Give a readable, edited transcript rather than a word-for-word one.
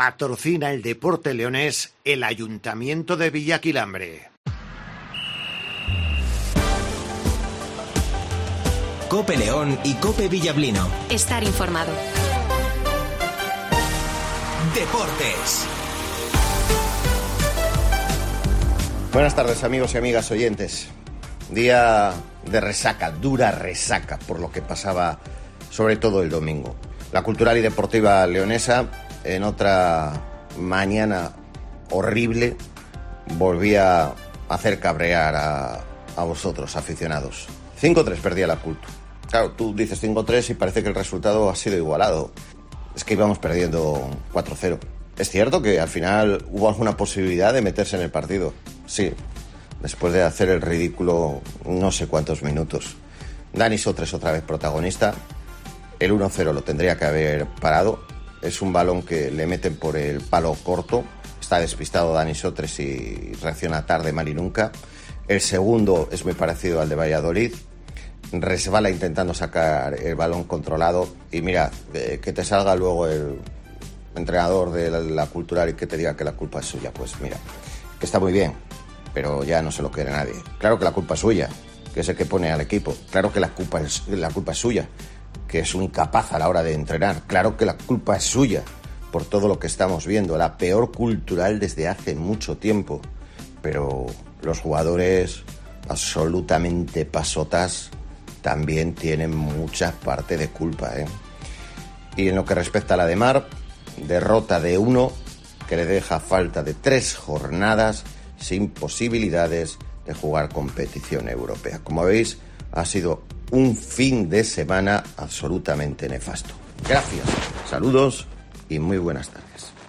Patrocina el deporte leonés el Ayuntamiento de Villaquilambre. COPE León y COPE Villablino. Estar informado. Deportes. Buenas tardes, amigos y amigas oyentes. Día de resaca, dura resaca por lo que pasaba sobre todo el domingo. La cultural y deportiva leonesa, en otra mañana horrible, volvía a hacer cabrear a vosotros, aficionados. 5-3 perdía la Cultu. Claro, tú dices 5-3 y parece que el resultado ha sido igualado. Es que íbamos perdiendo 4-0. Es cierto que al final hubo alguna posibilidad de meterse en el partido. Sí, después de hacer el ridículo no sé cuántos minutos. Dani Sotres otra vez protagonista. El 1-0 lo tendría que haber parado. Es un balón que le meten por el palo corto. Está despistado Dani Sotres y reacciona tarde Mari Nunca. El segundo es muy parecido al de Valladolid. Resbala intentando sacar el balón controlado. Y mira, que te salga luego el entrenador de la cultural y que te diga que la culpa es suya. Pues mira, que está muy bien, pero ya no se lo quiere nadie. Claro que la culpa es suya, que es el que pone al equipo. Claro que la culpa es suya, que es un incapaz a la hora de entrenar. Claro que la culpa es suya por todo lo que estamos viendo, la peor cultural desde hace mucho tiempo. Pero los jugadores absolutamente pasotas también tienen mucha parte de culpa, ¿eh? Y en lo que respecta a la de Mar, derrota de 1 que le deja falta de 3 jornadas sin posibilidades de jugar competición europea. Como veis, ha sido un fin de semana absolutamente nefasto. Gracias, saludos y muy buenas tardes.